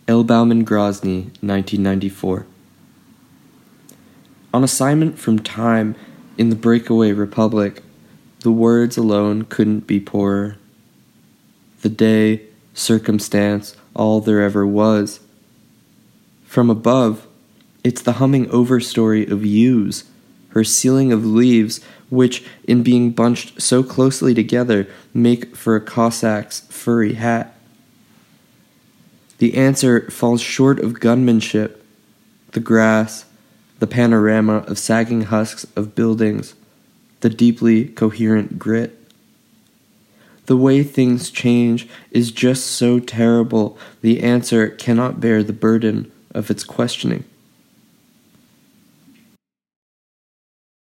Elbaum and Grozny, 1994. On assignment from Time in the Breakaway Republic, the words alone couldn't be poorer. The day, circumstance, all there ever was. From above, it's the humming overstory of yews, her ceiling of leaves, which, in being bunched so closely together, make for a Cossack's furry hat. The answer falls short of gunmanship, the grass, the panorama of sagging husks of buildings, the deeply coherent grit. The way things change is just so terrible, the answer cannot bear the burden of its questioning.